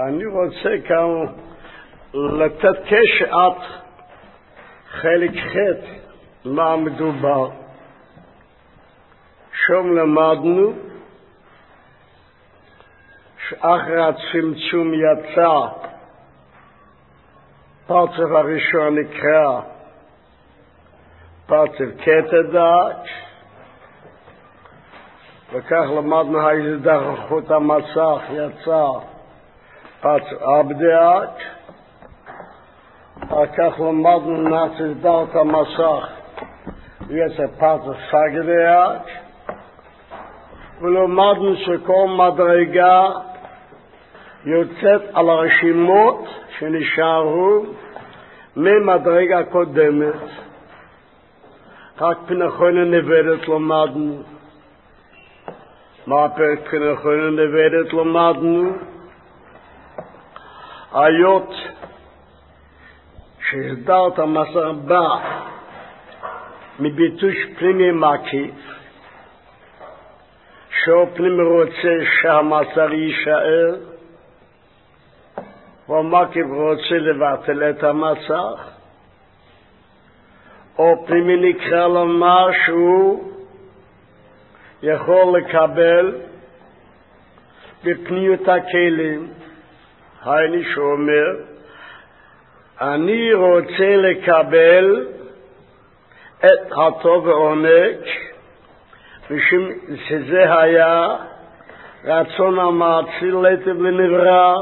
אני רוצה כאן לתת כשעת חלק ח' מה מדובר. שם למדנו שאחרי הצמצום יצא פרצף הראשון נקרא פרצף קטע, וכך למדנו ההזדרכות המסך יצא פרצף עבדעת, וכך למדנו נצדרת המסך יצא פרצף סגדעת, ולמדנו שכל מדרגה יוצאת על הרשימות שנשארו ממדרגה קודמת. רק פנחון נבדת למדנו. מה פרק פנחון נבדת למדנו? היות שהסדרת המסך בא מביטוש פנימי מקיף, שהוא פנימי רוצה שהמסך יישאר, והמקיף רוצה לבטל את המסך, או פנימי נקרא לומר שהוא יכול לקבל בפניות הכלים. הייני שאומר, אני רוצה לקבל את הטוב ועונג, משום שזה היה רצון המאציל לטב לנברא.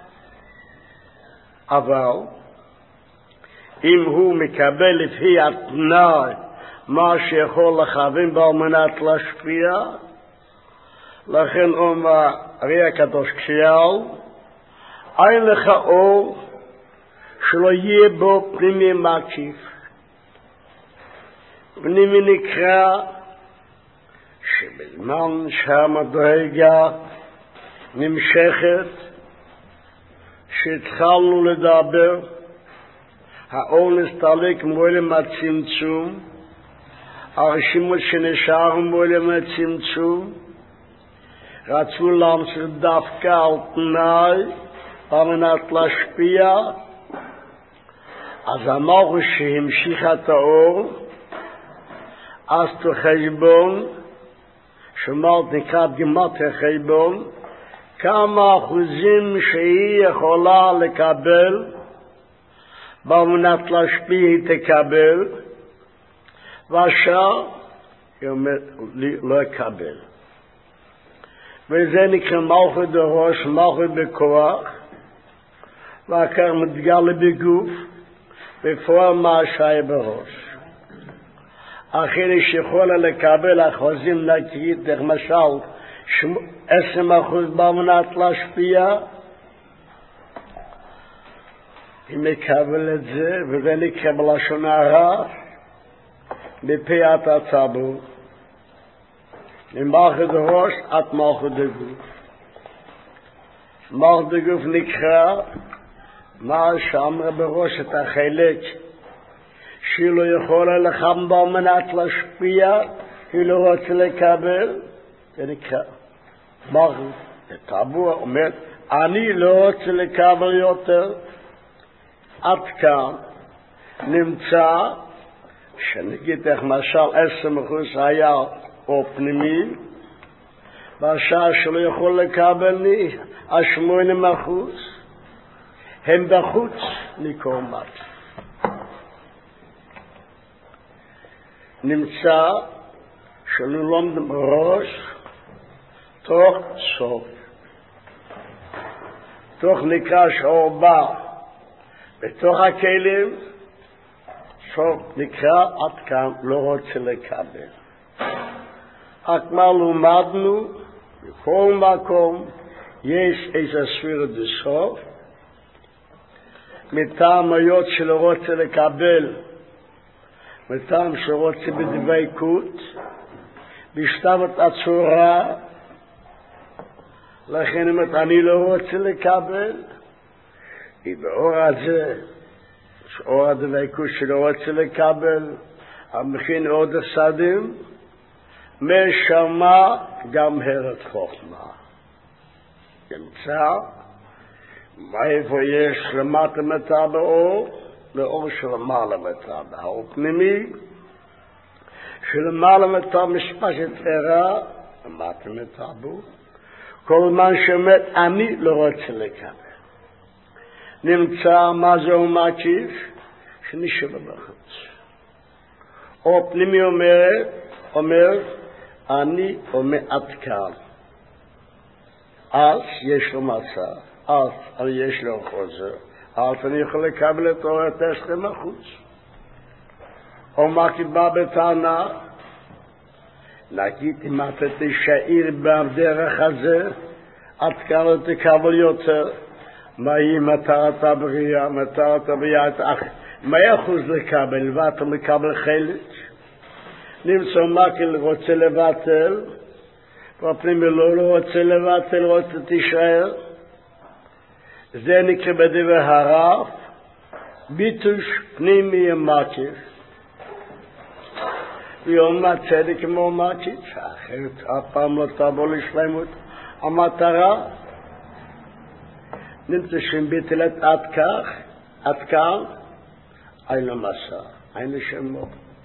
אבל אם הוא מקבל לפי התנאי מה שיכול לכוון בו על מנת להשפיע, לכן אומר הרי הקדוש כשיאל, אין לך אור שלא יהיה בו פנימי מקיף. פנימי נקרא שבזמן שהמדרגה נמשכת, שהתחלנו לדבר, האור נסתלק מועלם הצמצום, הרשימות שנשארו מועלם הצמצום, רצו להמשיך דווקא על תנאי על מנת להשפיע. אז אמרו שהמשיך את האור, אז תחשבון, שמרת נקראת גימטריה חשבון, כמה אחוזים שהיא יכולה לקבל, במנת להשפיע היא תקבל, והשאר היא אומרת לא יקבל. וזה נקרא מלכות בראש, מלכות בכוח, ואחר מתגלה בגוף, בפועל מה שהיה בראש. אחרי שיכולה לקבל אחוזים נקית, למשל 10% במנת להשפיע, היא מקבל את זה, וזה נקרא בלשון הרע, בפיית הציבור. ממלכות ראש עד מלכות הגוף. מלכות הגוף נקרא מה שאמר בראש את החלק שהיא לא יכולה לחם במנת להשפיע, היא לא רוצה לקבל, זה נקרא מלכות. הטבור אומר, אני לא רוצה לקבל יותר. עד כאן נמצא שנגיד איך משל 10% היה או פנימי, והשאר שלא יכול לקבל לי, 80% הם בחוץ נקומת. נמצא שלא לומדים ראש תוך סוף. תוך נקרא שאור בא בתוך הכלים, סוף נקרא עד כאן לא רוצה לקבל. רק מה למדנו, בכל מקום יש איזה ספירה בסוף, מטעם היות שלא רוצה לקבל, מטעם שרוצה בדבקות, בשתמת הצורה, לכן אומרת אני לא רוצה לקבל, היא באור הזה, שאור הדבקות שלא רוצה לקבל, המכין עוד הסדים, משמה גם הרת חוכמה. נמצא מאיפה יש למטה מטבע אור? לאור שלמעלה מטבע. האור פנימי, שלמעלה מטבע משפשת ערה, למטה מטבע. כל מה שאומר, אני לא רוצה לקבל. נמצא מה זה מקיף, שנשאר בחוץ. אור פנימי אומר, אני אומר עד כאן. אז יש לו מצע, אז יש לו חוזר, אז אני יכול לקבל את אור התשכם החוץ. או מה קיבל בטענה, נגיד אם אתה תשאיר בדרך הזה, עד כאן לא תקבל יותר. מהי מטרת הבריאה? מטרת הבריאה, מה אחוז לקבל? ואתה מקבל חלק? נמצא מקל רוצה לבטל, והפנימי לא רוצה לבטל, רוצה תישאר. זה נקרא בדבר הרב, ביטוש פנימי מקיף. ויום הצדק כמו מקיף, אחרת אף פעם לא תבוא לשלמות. המטרה, נמצא שביטלת עד כאן, אין לו מסע, אין לו שמו.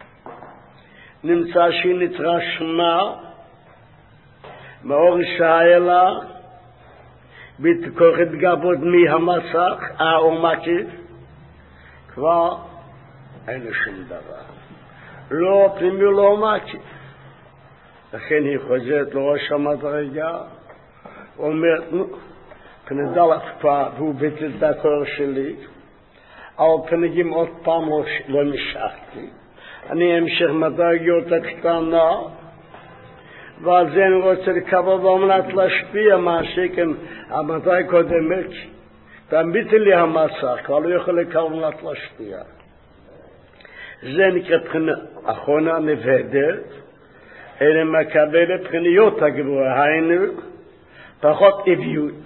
נמצא שהיא נתרשמה מאור שהאלה, בתכוחת גבות מהמסך, האור מקיף, כבר אין לו שום דבר. לא פנימי לא מקיף. לכן היא חוזרת לראש המדרגה, אומרת, פנדל אף פעם, והוא ביטל את הקור שלי, אבל פנגים עוד פעם לא נשארתי. אני המשך מדרגיות הקטנה, ועל זה אני רוצה לקבל במנת להשפיע מה שכן המדרג קודמת, תמיד לי המסך, כבר לא יכול לקבל במנת להשפיע. זה נקרא בחינה אחרונה נבהדת, אלה מקבלת בחיניות הגבוהה, היינו פחות עביות.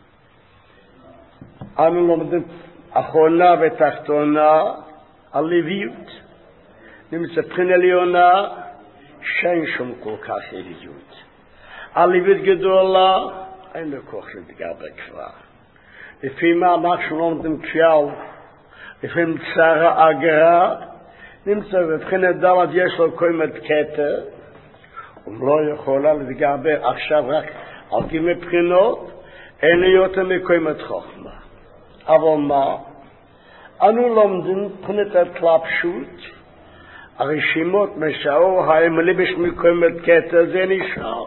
אנו לומדים אחרונה ותחתונה על עביות. נמצא בחינה עליונה שאין שום כל כך עביות. על עביות גדולה אין לו כוח להתגבר כבר. לפי מה אנחנו לומדים כלל, לפי מצרה אגרה, נמצא בבחינה דלת יש לו קוימת כתר, הוא לא יכולה להתגבר עכשיו רק על כמה בחינות, אין לי יותר מקוימת חוכמה. אבל מה? אנו לומדים בחינת התלבשות, הרשימות משאור המלבש מקוימת כתר, זה נשאר.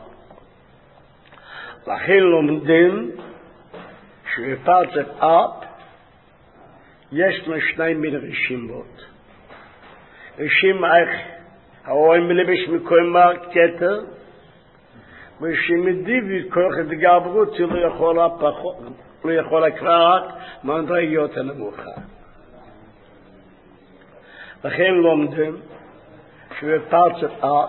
לכן לומדים שבפרצת אב יש לנו שניים מן רשימות. רשימה איך האור מלבש מקוימת כתר, ורשימה דיבית כוח התגברות לא יכולה כבר רק מהמדרגיות הנמוכה. לכן לומדים שבפרצת אב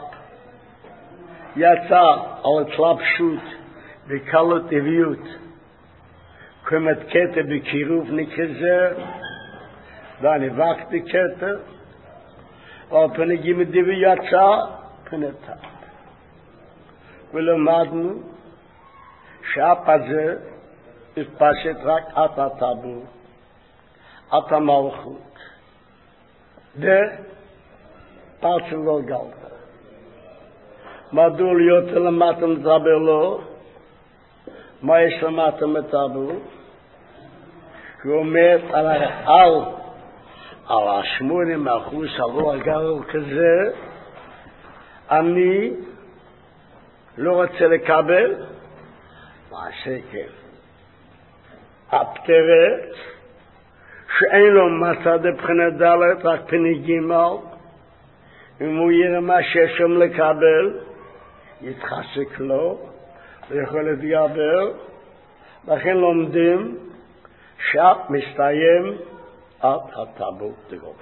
יצא על התלבשות בקלות עביות קוימת כתר בקירוב נקרא זה, ואני וקתי כתר, אבל פנגים דיבי יצא פנתה. ולמדנו שהאפ הזה התפשט רק את הטבור, את המלכות. פרצה לא גלתה. מדוע להיות למטה מדבר לו? מה יש למטה מטבור? הוא אומר על 80% עבור הגרור כזה, אני לא רוצה לקבל, מה שכן. הפטרת, שאין לו מצד בחינת דלת, רק פני גימל, אם הוא יראה מה שיש שם לקבל, יתחזק לו, ויכול להתגבר, לכן לומדים, שאת מסתיים עד הטבור דגובה.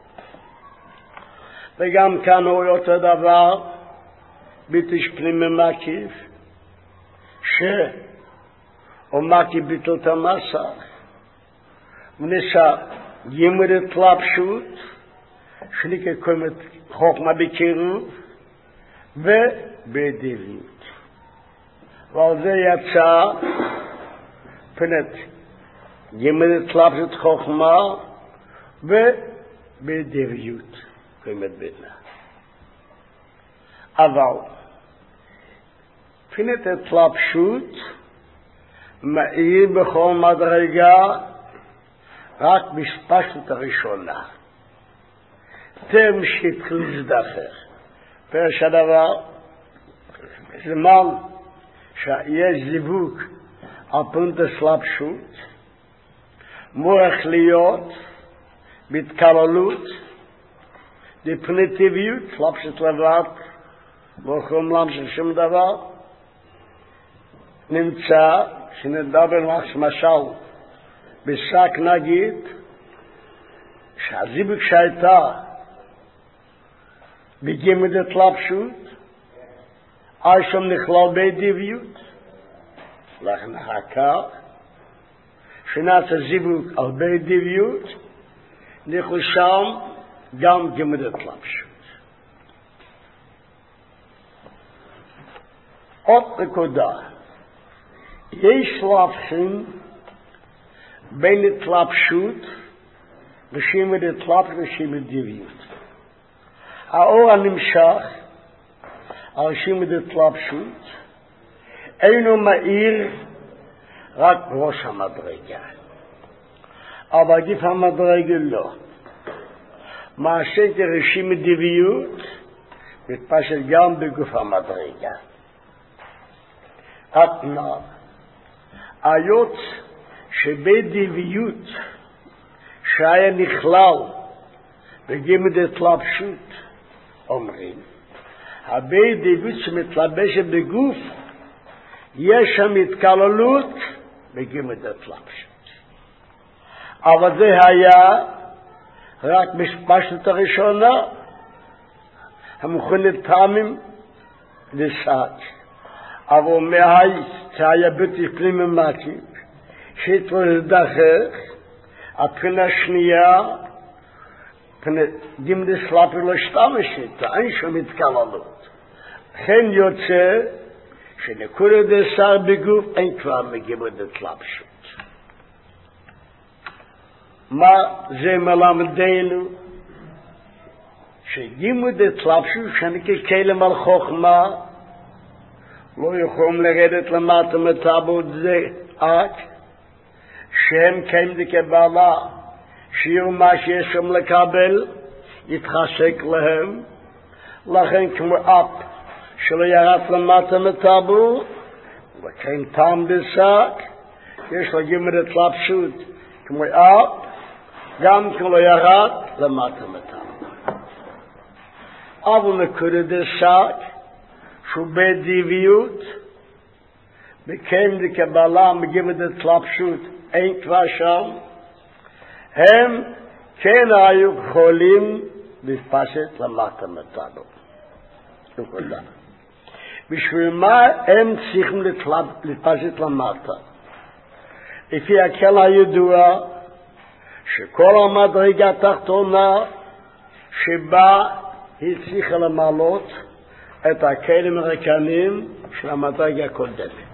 וגם כאן הוא אותו דבר, ביטוש פנימי מקיף, שהוא מקיף ביטול את המסך, ונשא ימר התלבשות, שנקרא קוימת חוכמה בקירוב, ובדיביות. ועל זה יצא פנת גימד תלבשת חוכמה ובדביות קיימת בינה. אבל פינת התלבשות מאיר בכל מדרגה רק בספשת הראשונה. טרם שהתחיל להזדחר. פרש הדבר, זמן שיש זיווג על פונט הסלבשות, מורך להיות בהתקללות, דפניטיביות, סלבשות לבד, מוכרים להמשיך שום דבר, נמצא שנדבר משל בשק נגיד, שהזיווג שהייתה בגימד התלבשות, שם נכלל בדביות, לכן אחר כך, שנעשה זיווג על בדביות, נכלל שם גם גימד התלבשות. עוד נקודה, יש להבחין בין התלבשות ושימד התלבשות ושימד דביות. האור הנמשך על שימד התלבשות אינו מאיר רק ראש המדרגה, אבל גוף המדרגה לא. מעשה כרשימת דביות מתפשט גם בגוף המדרגה. אתנה היות שבדביות שהיה נכלל בגימד התלבשות אומרים, הבדביות שמתלבשת בגוף יש שם התקללות בגימד התלבשות. אבל זה היה רק בספשת הראשונה, המכונת טעמים לסעת. אבל שהיה בלתי פנימי מקיף, שהתחיל לדחך, הבחינה השנייה, גימד הסלבשות לא השתמשת, אין שום התקללות. לכן יוצא שנקודת השר בגוף אין כבר מגימד התלבשות. מה זה מלמדנו? שגימד התלבשות שאני ככלם על חוכמה, לא יכולים לרדת למטה מטאבות זה עד שהם קיים דקבלה שיראו מה שיש שם לקבל יתחשק להם. לכן כמו אפ שלא ירד למטה מטאבות וכן טעם בשק יש לו גימד התלבשות כמו אפ גם כמו ירד למטה מטאבות. אבל נקודת השק שהוא בדביות, בקיים דקבלה מגימד התלבשות, אין כבר שם, הם כן היו יכולים להתפשט למטה מטאבות. נקודה. בשביל מה הם צריכים להתפשט למטה? לפי הכלל הידוע, שכל המדרגה התחתונה שבה היא צריכה למעלות, את הכלים הריקנים של המדרגה הקודמת.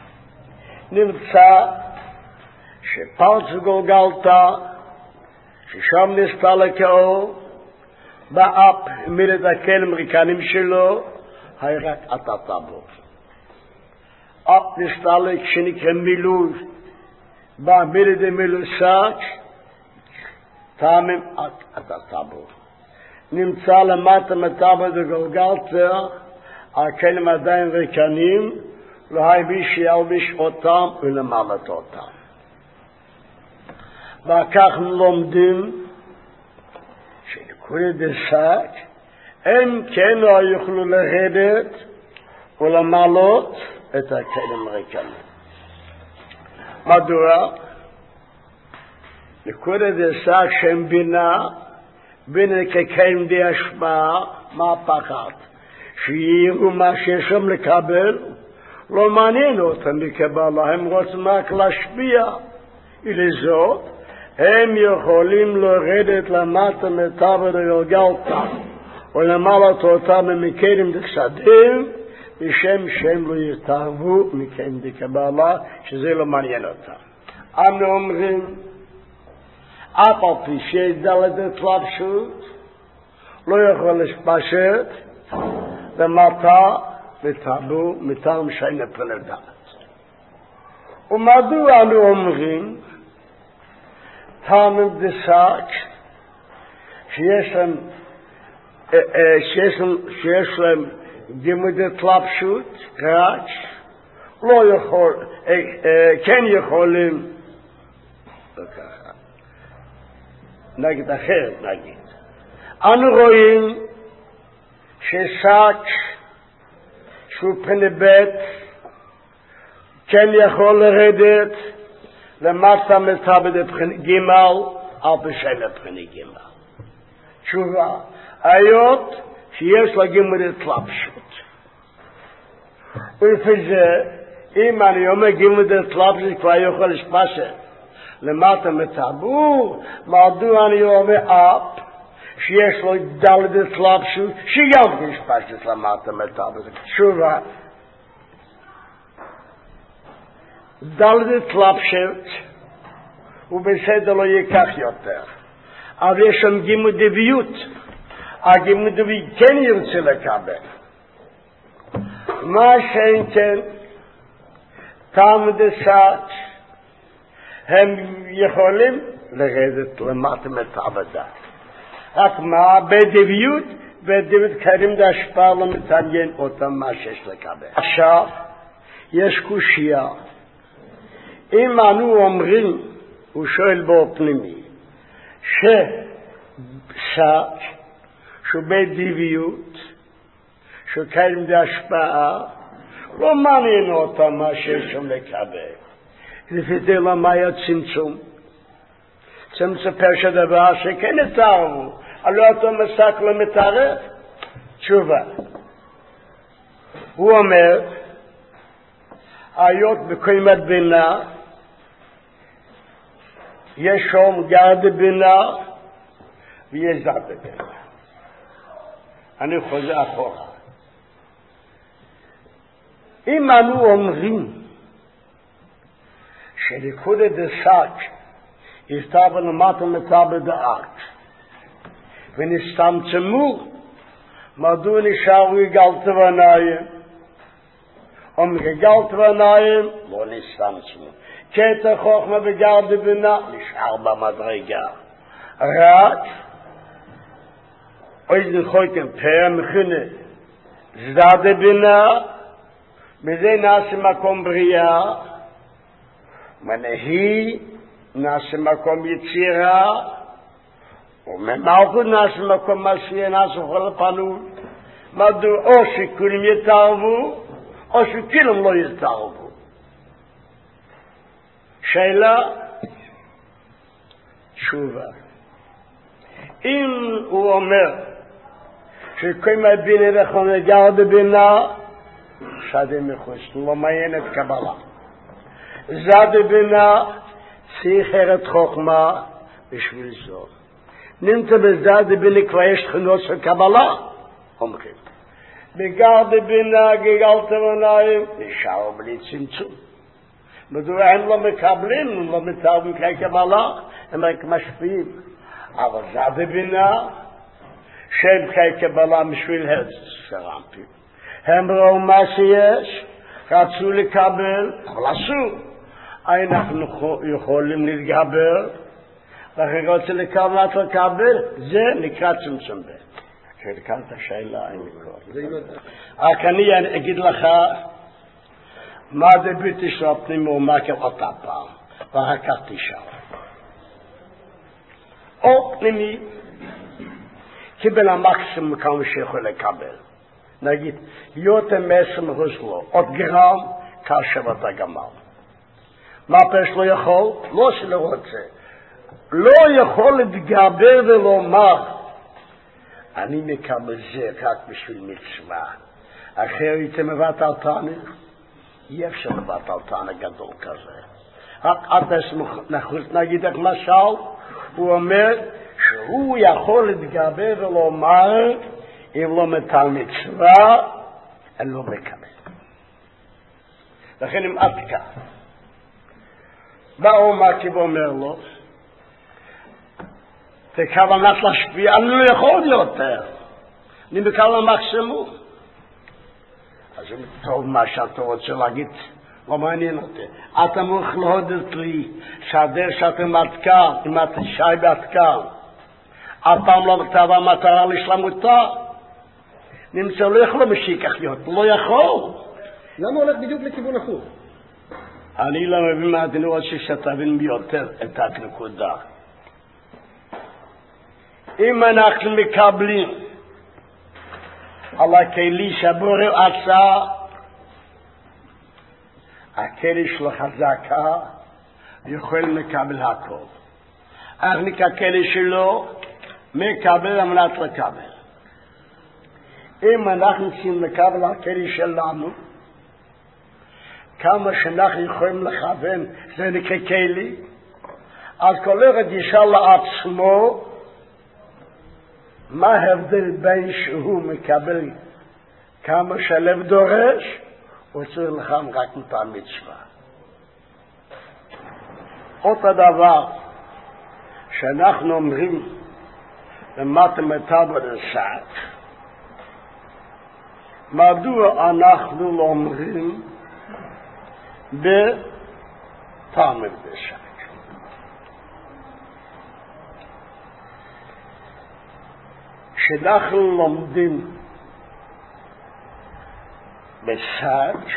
נמצא שפרץ גולגלתה, ששם נסתה לקאור, באפ העמיד את הכלים הריקנים שלו, היה רק התטבות. אפ נסתה כשנקרא מילוי, בעמיד את המילוסק, טעמים התטבות. נמצא למטה מטאבות וגולגלתה, הכלים עדיין ריקנים, לא היה מי שילביש אותם ולמלט אותם. וכך לומדים שנקודת השק, הם כן לא יוכלו לרדת ולמלט את הכלים הריקנים. מדוע? נקודת השק שהם בינה, בין כקיים די השפעה, מה פחד? שיראו מה שיש שם לקבל, לא מעניין אותם לקבל, הם רוצים רק להשפיע. ולזאת, הם יכולים לרדת למטה מטאבות וגולגלתה, ולמלט אותם ממקרים דקסדים, בשם שהם לא יתערבו מקיים דקבלה, שזה לא מעניין אותם. אנו אומרים, אף על פי שיש דלת התלבשות, לא יכול להתפשט למטה וטאבו מטעם שאין פני דעת. ומדוע אנו אומרים, טעם דסק, שיש להם גימוד התלבשות, רק לא יכול, כן יכולים, נגיד אחרת נגיד. אנו רואים ששק שהוא פני בית כן יכול לרדת למטה מטאבד פני גימל על פשעי פני גימל. תשובה, היות שיש לה גימוד התלבשות. ולפי זה, אם אני אומר גימוד התלבשות כבר יכול להתפשט למטה מטאבו, מדוע אני אומר אפ שיש לו דלת התלבשות שגם מתפשט למטה מטאבו. תשובה, דלת התלבשות הוא בסדר לא ייקח יותר, אבל יש שם גימוד דביות, הגימוד דביות כן ירצה לקבל. מה שאין כן טעם דסק הם יכולים לרדת למטה מטאבדה. רק מה? בדביות קרים להשפעה לא מתעניין אותם מה שיש לקבל. עכשיו, יש קושיה. אם אנו אומרים, הוא שואל בו פנימי, ששק, שהוא בדביות, שקרים להשפעה, לא מעניין אותם מה שיש שם לקבל. לפי זה למה היה צמצום? צמצום פרש הדבר שכן התערבו, הלא אותו מסק לא מתערב. תשובה, הוא אומר, היות בקיימת בינה, יש שם גרד בינה, ויש זד בינה. אני חוזר אחורה. אם אנו אומרים, שליקוד דסק יסתבר למטה מטאבד דעת ונסתמצמו, מדוע נשארו יגלת ועניים? אם יגלת ועניים לא נסתמצמו. קטע חוכמה בגרד בינה נשאר במדרגה, רק אוי זכויתם פעם מכינה זד בינה, בזה נעשה מקום בריאה, מנהי נעשה מקום יצירה, וממלכות נעשה מקום מסיע, נעשה כל הפנות. מדוע או שכולם יתערבו, או שכולם לא יתערבו. שאלה, תשובה. אם הוא אומר שכל בינה וכון גרד בינה, שדה מחוץ, לא מעיין את קבלה. זד בינה שיחרת חוכמה בשביל זו. נמצא בזד בינה כבר יש תכונות של קבלה, אומרים. בגרד בינה גגלת ועניים, נשאר בלי צמצום. מדוע הם לא מקבלים, לא מתערבים כקבלה, הם רק משפיעים. אבל זד בינה, שהם כקבלה בשביל הרמפים. הם ראו מה שיש, רצו לקבל, אבל עשו. אנחנו יכולים להתגבר, לכן רוצה לקבל, זה נקרא צמצום ב'. כאן את השאלה, אין לקרוא. רק אני אגיד לך, מה זה ביטי של הפנים ומקר אותה פעם, ואחר כך תשאל. או פנימי, קיבל המקסימום כמה שיכול לקבל. נגיד, יותר מ-20% לו, עוד גרם, כאשר אתה גמר. מה פרש לא יכול? לא שלא רוצה. לא יכול להתגבר ולומר, אני מקבל זה רק בשביל מצווה. אחר הייתי מבטל תענית, אי אפשר לבטל תענית גדול כזה. רק נגיד את משל, הוא אומר שהוא יכול להתגבר ולומר, אם לא מטל מצווה, אני לא מקבל. לכן אם עד כך. באומק ואומר לו, וכוונת להשפיע, אני לא יכול יותר, אני מקבל מקסימום. אז זה טוב מה שאתה רוצה להגיד, לא מעניין אותי. אתה מוכן להודות לי שהדרך שאתה מתקן, אם אתה שי בהתקן, אף פעם לא כתבה מטרה לשלמותה. נמצא לא יכול משיקח להיות, לא יכול. למה הולך בדיוק לכיוון הפוך? אני לא מבין מה אני רוצה שתבין ביותר את הנקודה. אם אנחנו מקבלים על הכלי שבורא עשה, הכלי שלו חזקה, יכול לקבל הכל. אנחנו ככלי שלו מקבל על מנת לקבל. אם אנחנו צריכים לקבל הכלי שלנו, כמה שאנחנו יכולים לכוון, זה נקרא כלי, אז כל אחד ישאל לעצמו, מה ההבדל בין שהוא מקבל כמה שהלב דורש, או צריך לכם רק את המצווה. אותו דבר שאנחנו אומרים למטה מטבע דסק, מדוע אנחנו לא אומרים בתלמוד דסק? כשאנחנו לומדים בסק,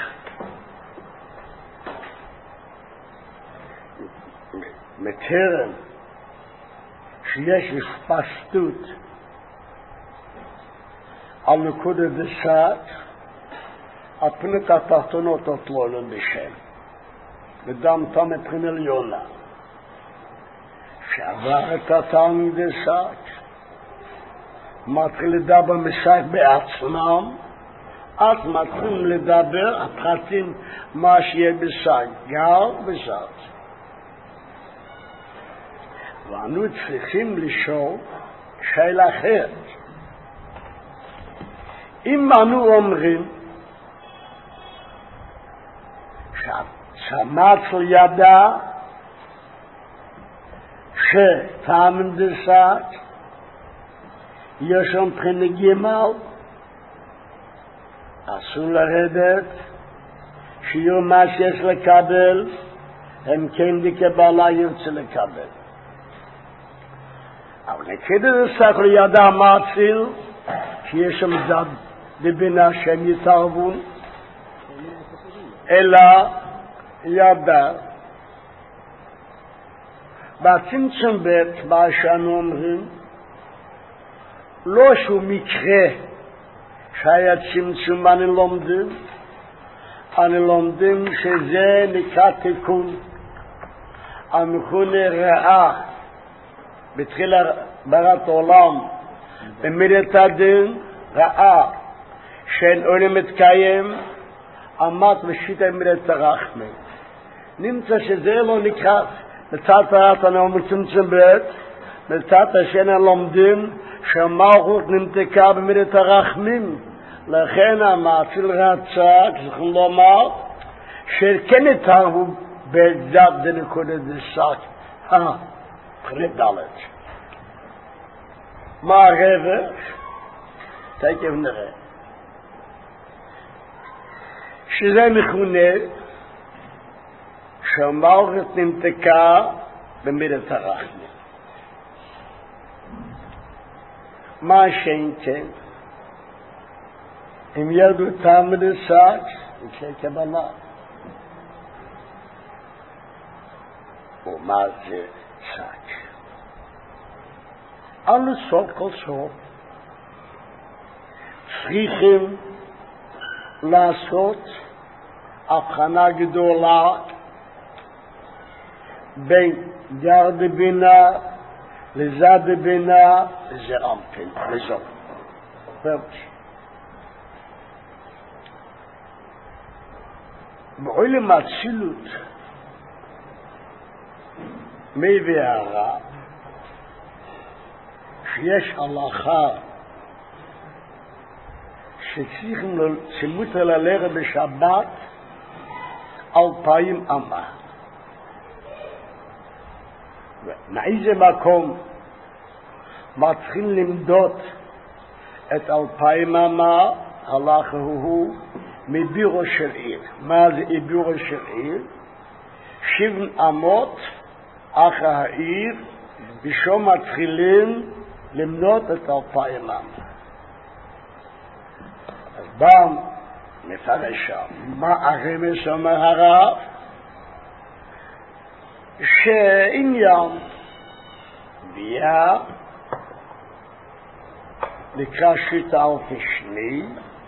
מקרן שיש הספשטות על נקודת דסק, הפנת התחתונות התלויות בשם. ודם תם מבחינה עליונה. שעבר את התלמיד דסק, מתחיל לדבר משחק בעצמם, אז מתחילים לדבר הפרטים מה שיהיה בשק, גר וזאת. ואנו צריכים לשאול שאלה אחרת. אם אנו אומרים שהמצל ידע שטעם דסק יש שם מבחינה ג' אסור לרדת, שיהיו מה שיש לקבל, הם כן לקבלה ירצה לקבל. אבל נקדה דסק לא ידע מצל, שיש שם זד בבינה שהם יתערבון, אלא ידע. בצמצום בית, מה שאנו אומרים, לא שהוא מקרה שהיה צמצום אני לומדים שזה נקרא תיקון. המכונה רעה בתחילה ברת עולם במידת הדין רעה שאין עולם מתקיים עמד בשיטה מידת הרחמים. נמצא שזה לא נקרא מצד פרט אני אומר צמצום בית, מצד השנה לומדים שהמלכות נמתקה במידת הרחמים. לכן המאציל רצה, צריכים לומר, שכן התערבו בזד דנקודת דסק, פרט דלת. מה הרווח? תכף נראה. שזה מכונה שהמלכות נמתקה במידת הרחמים. מה שאין כן, אם ירדו תלמוד דסק, יקרה קבלה. ומה זה סק? על סוף כל סוף צריכים לעשות הבחנה גדולה בין גר דבינה לזד דבינה לזר אמפן, לזור. בעולם האצילות מביא הרב שיש הלכה שמותר ללכת בשבת 2,000 אמה. מאיזה מקום מתחיל למדוד את 2000 אמה, הלך הוא מבירו של עיר. מה זה בירו של עיר? 7 אמות אחר העיר, ושם מתחילים למנות את 2000 אמה. אז בא מפרש שם, מה הרמז אומר הרב? שעניין ביה נקרא שיטה על כשני,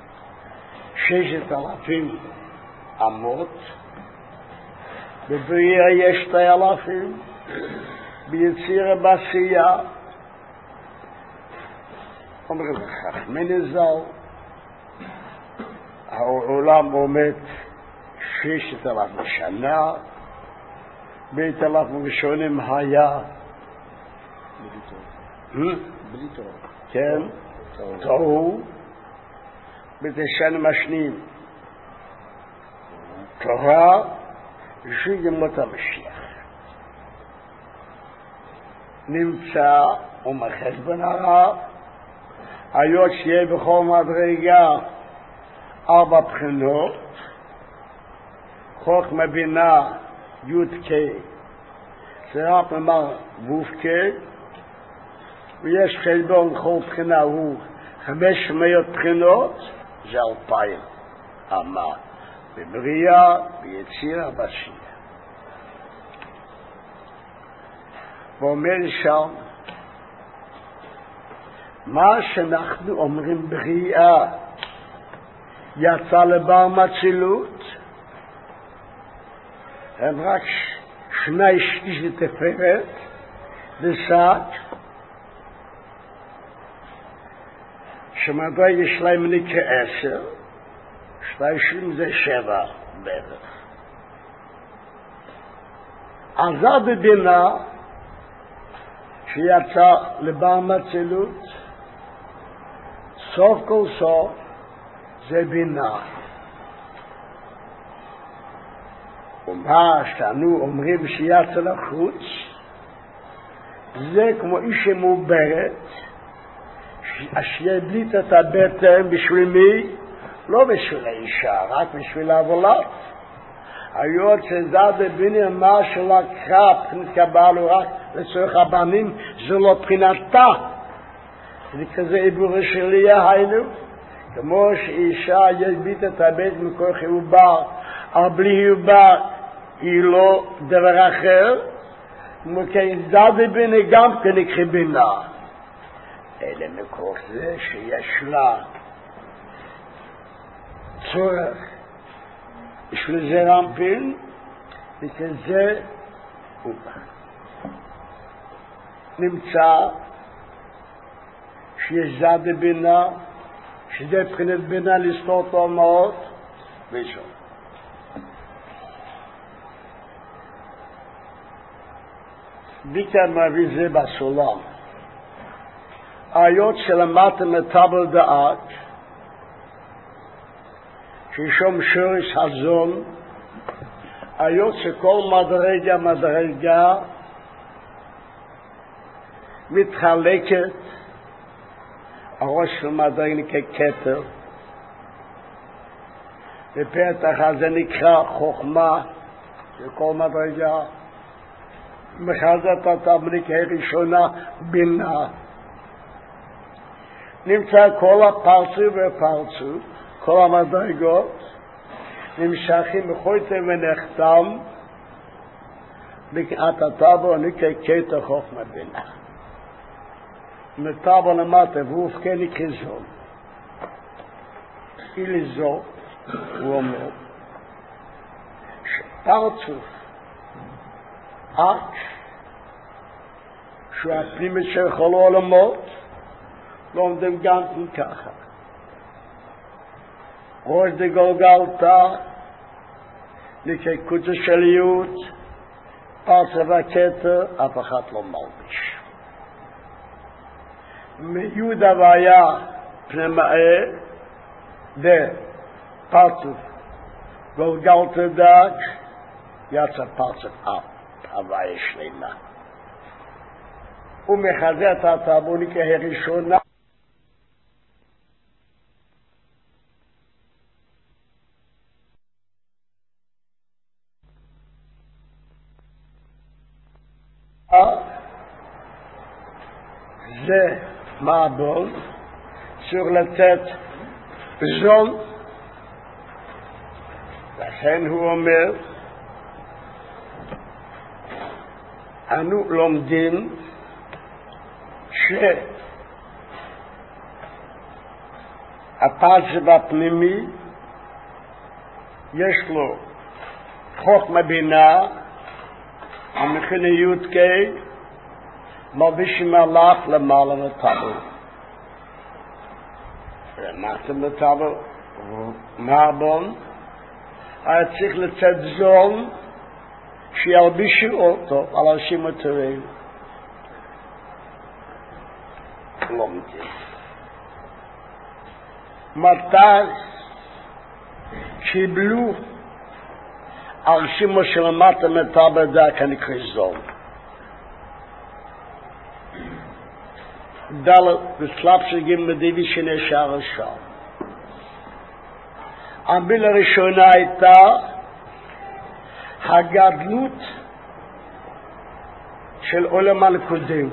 6,000 אמות, בבריאה יש 2,000, ביצירה בעשייה, אומרים לך, מנזל, העולם עומד 6,000 שנה, 8,000 ראשונים היה בלי תורה. כן, תוהו, בתשעים השניים תורה, בשביל ימות המשיח. נמצא ומחשבון הרב, היות שיהיה בכל מדרגה 4 בחינות, חוכמה בינה י' ק' זה רק ממר ו' ק', ויש חשבון כל בחינה הוא 500 בחינות, זה 2000 אמה, בבריאה, ביצירה, בעשייה. ואומר שם, מה שאנחנו אומרים בריאה יצא לבר מצילות, הם רק 2/3 תפארת ושק, שמדרגה שלהם נקרא 10, 2/3 זה 7 בערך. עזה בבינה שיצא לבר מצילות, סוף כל סוף זה בינה. ומה שאנו אומרים שיצא לחוץ, זה כמו איש שמוברת, שיבליט את הבטן בשביל מי? לא בשביל האישה, רק בשביל העבולת. היות שזד בבינה מה שלקחה בחינת קבלו רק לצורך הבנים, זה לא בחינתה. זה כזה עיבור שלי היינו, כמו שאישה יבליט את הבטן מכוח עובר, אבל בלי עובר היא לא דבר אחר, כמו כן זד בבינה גם כן נקרא בינה. אלא מכוח זה שיש לה צורך בשביל זה רמפין, וכזה הוא בא. נמצא שיש זד בבינה, שזה בחינת בינה לספור תאומות, ושום. ביקר מביא זה בסולם. היות שלמדתם את טבל דעת, ששום שורש הזון, היות שכל מדרגה מתחלקת, הראש של מדרגה ככתר, בפתח הזה נקרא חוכמה, שכל מדרגה מחזת התבניקה ראשונה בינה. נמצא כל הפרצוף ופרצוף, כל המדרגות נמשכים בחויתם ונחתם לקראת הטבו נקרא כתר חוכמה בינה. מטבו למטה והוא כן נקרא זון. אילי זו, הוא אומר, שפרצוף אק שהוא הפנימית של כל העולמות לא עומדים גם ככה. ראש דגולגלתה נקרא קודש של יוד, פרצה והכתר, אף אחד לא מלביש. מיוד הוויה פנימאי ופרצה גולגלתה דק, יצא פרצה הוויה שלמה. ומחזה את התרבוניקה הראשונה זה מעבון צריך לתת זון, לכן הוא אומר אנו לומדים שהפרצב הפנימי יש לו חוכמה בינה המכינה יודקי מלבישים עליו למעלה מטבל ומטה מטבל מעבון היה צריך לצאת זון שילבישו אותו על אנשים הטובים לומדים מתי קיבלו אנשים שלמטה מטבל דק הנקרא זון דלת בשלב שגים מדיבי שנשאר שם המילה הראשונה הייתה הגדלות של עולם הליכודים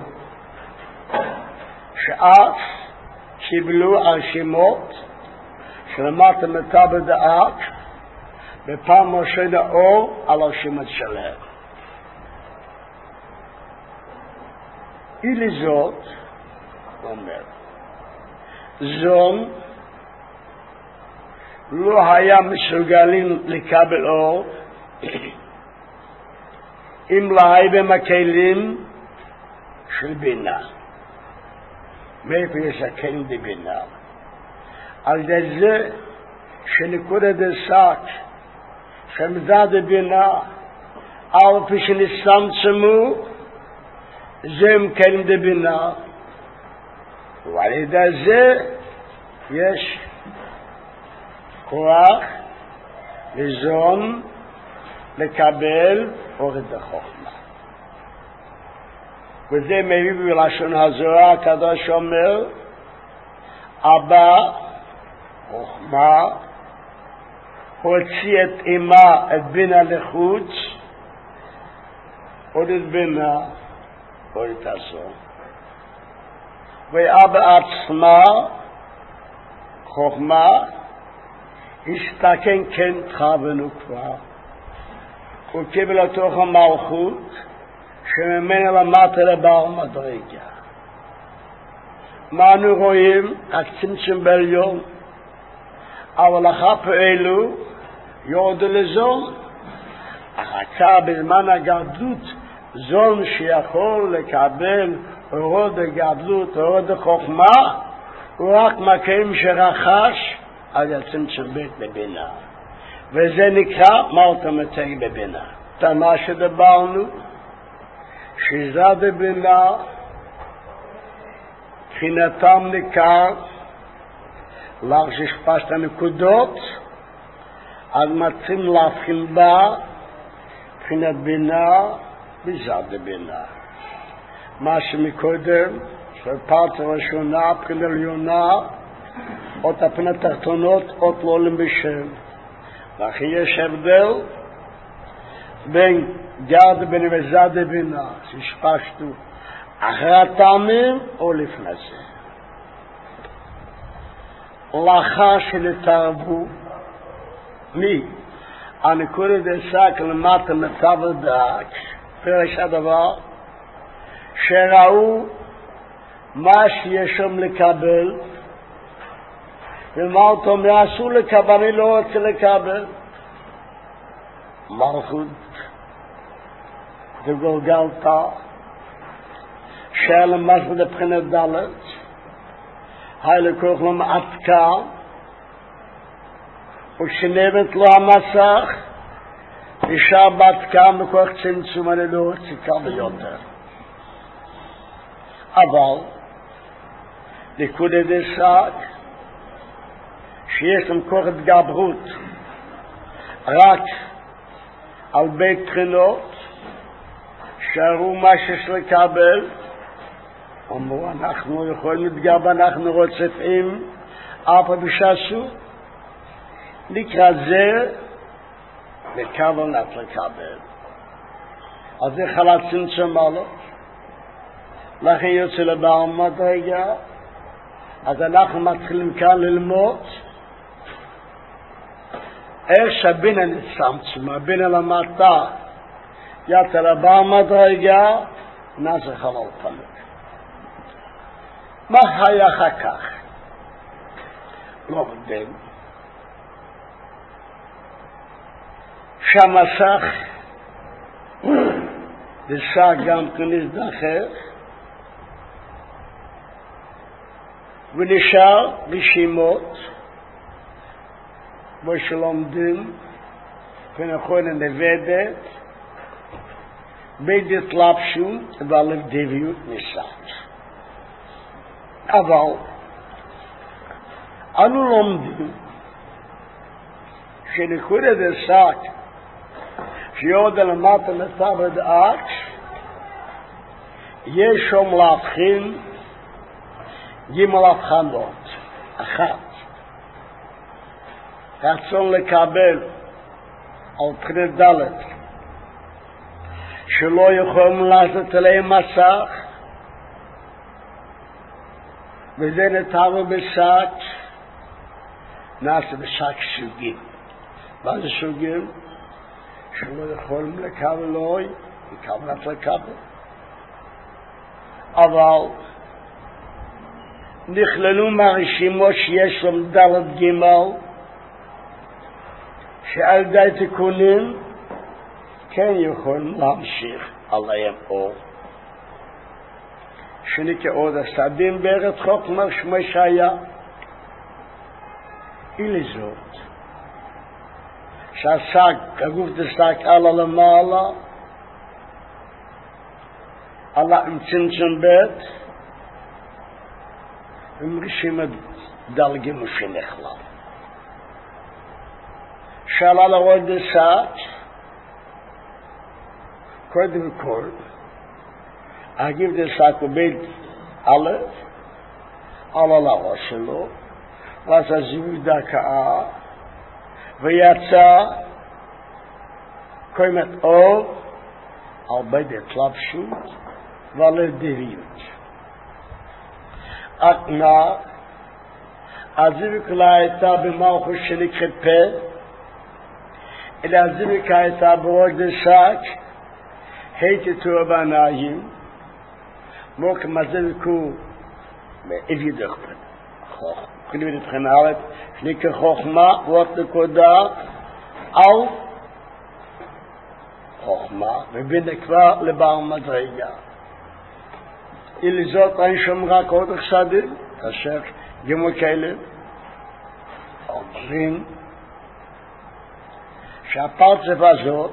שאז קיבלו הרשימות שלמטה מטבל דק בפעם ראשונה אור על הרשימות שלהם אילי זאת אומר זון לא היה מסוגלים לקבל אור אם לא היה במכלים של בינה מאיפה יש הכלים בבינה על זה שנקודת השק שמזד הבינה על פי שנסמצמו זה הם כלים בבינה ועל ידי זה יש כוח לזון לקבל אור את החוכמה וזה מביא בלשון הזוהר הקדוש אומר אבא חוכמה הוציא את אמה את בינה לחוץ עוד את בינה עוד את הזון ואבא עצמה חוכמה הסתכן כן תכוונו כבר הוא קיבל לתוך המלכות שממנה למטה לבעל מדרגה מה אנו רואים? הצמצום בעליון אבל אחר פעלו יורדו לזון אחר בזמן הגדלות זון שיכול לקבל אורות הגדלות אורות החוכמה הוא רק מקיים שרחש על הצמצום בית בבינה וזה נקרא מלתמתי בבינה תמה שדברנו שזד בבינה מבחינתם ניכר להרשש הנקודות אז מצאים להבחין בה מבחינת בינה וזד בבינה מה שמקודם שפרט ראשונה מבחינה עליונה עוד הפני תחתונות עוד לא עולים בשם וכי יש הבדל בין גד בינה וזד בינה שהשפשתו אחרי הטעמים או לפני זה לאחר שנתערבו מי הנקודת השק למטה מטבל דק פרש הדבר שראו מה שיש שם לקבל ומה אותו מעשו לקבל אני לא רוצה לקבל מלכות וגולגלתה שעל המשהו לבחינת דלת היי לקוח לו מעתקה וכשנבט לו המסך אישה בעתקה מכוח צמצום אני לא רוצה לקבל יותר אבל נקודת השק שיש להם כוח התגברות רק על בית בחינות שערו מה שיש לקבל אמרו, אנחנו יכולים להתגבר, אנחנו רוצים, אבל בשעשו, לקראת זה, לקבל נת לקבל. אז זה חלת צמצום עלו. לכן יוצא לבעל מדרגה, אז אנחנו מתחילים כאן ללמוד, איך שהבינה נצמצם, הבינה למטה, יצא לבעל מדרגה, נעשה חלל פלג. מה היה אחר כך? לא יודעים. שהמסך נשא גם כנזדחר ונשאר רשימות בו שלומדים ונכון הנבדת בית התלבשות והלבדביות ניסת. אבל אנו לומדים שנקודת השק שיורדה למטה מצב הדעת יש שם להבחין גימל הבחנות. אחת, רצון לקבל על בחינת ד' שלא יכולים לעשות עליהם מסך, וזה נתנו בשק, נעשה בשק סוגים. מה זה סוגים? שלא יכולים לקבל לוי, לקבל לקבל. אבל נכללו מהרשימות שיש להם ד' ג' שעל די תיקונים כן יכולים להמשיך עליהם אור. שנקרא עוד הסדים בארץ חוכמה שמי שהיה. אילי זאת. שהשק, הגוף דשק עלה למעלה, עלה עם צמצום בית, עם רשימת דלגים ושנכלל. שעלה לרוד דשק, קודם כל, הגיב דשק הוא בית א', עלה לראש שלו, ועשה זיוי דקה, ויצא קוימת אור על בית התלבשות ועל הדביות. אתנה, הזיוויקה הייתה במלכות שנקראת פה, אלא הזיוויקה הייתה בראש דשק, היתתו בעיניים, מוקם הזיוויקו באבידך חוכמה. כלים לתכן הארץ, שנקרא חוכמה, ואת נקודה על חוכמה, ובין כבר לבעל מדרגה. ולזאת אין שם רק עוד חסדים, כאשר גמו כאלה, אומרים שהפרצף הזאת,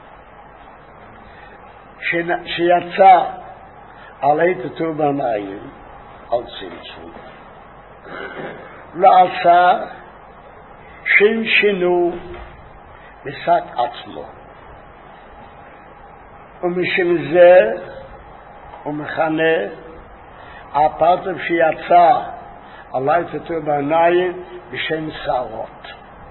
שיצא על היתתו בעיניים, על צמצום, לעשה שינו בשק עצמו. ומשם זה הוא מכנה הפרצף שיצא עלי תתו בעיניים בשם שערות.